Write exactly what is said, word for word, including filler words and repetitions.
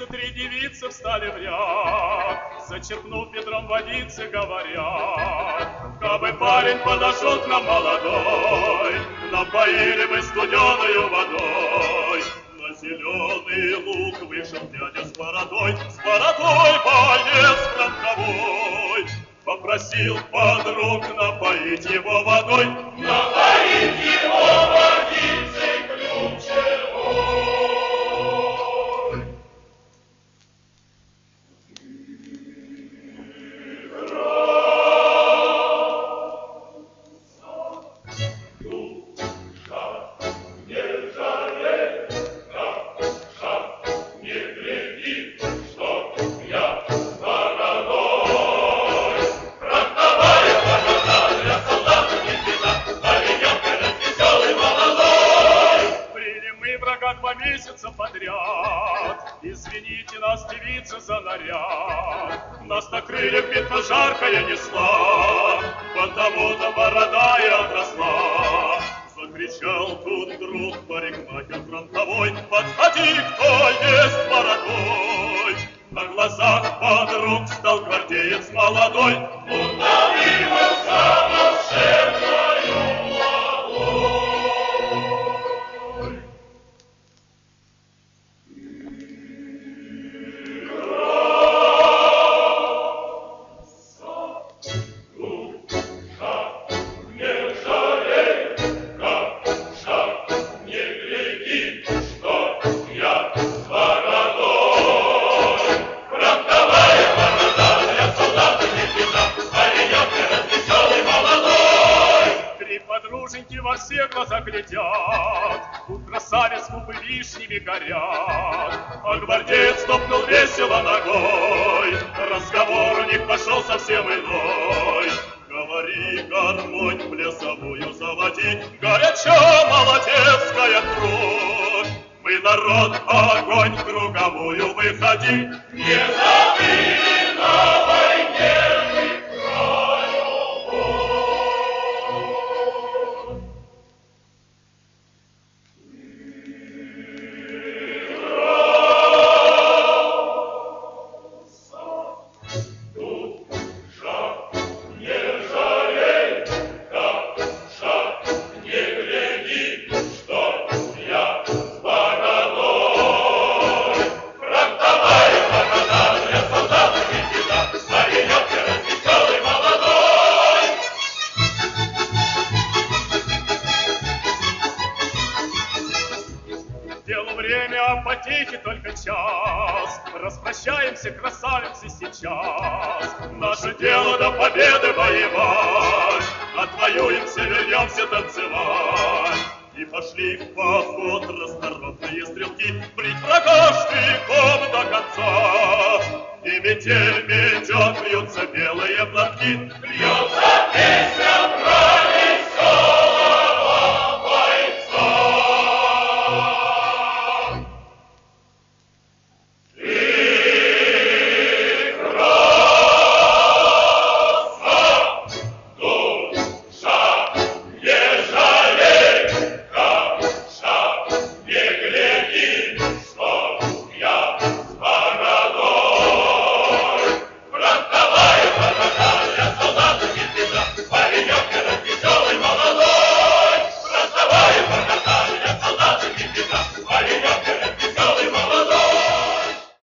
три девицы встали в ряд, зачерпнув ведром водицы, говорят: кабы парень подошел к нам молодой, напоили бы студеною водой. На зеленый луг вышел дядя с бородой, с бородой боец фронтовой. Попросил подруг напоить его водой, напоить его водицей ключевой. Месяца подряд. Извините нас, девицы, за наряд. Нас на крыльях битва жаркая несла, потому-то борода и отросла. Закричал тут вдруг парикмахер фронтовой: подходи, кто есть бородой. На глазах подруг стал гвардеец молодой, удавился волшебною мглой. Во все глаза глядят, у красавиц губы вишнями горят. А гвардеец топнул весело ногой, разговор у них пошел совсем иной. Говори, гармонь плясовую заводи, горячо молодецкая кровь. Мы народ, огонь круговую выходи, не забыли на войне мы про любовь. Потехи только час, распрощаемся, красавицы, сейчас. Наше дело до победы воевать, отвоюемся, вернемся танцевать. И пошли в поход расторопные стрелки, брить врага штыком до конца. И метель метет, вьются белые платки, льет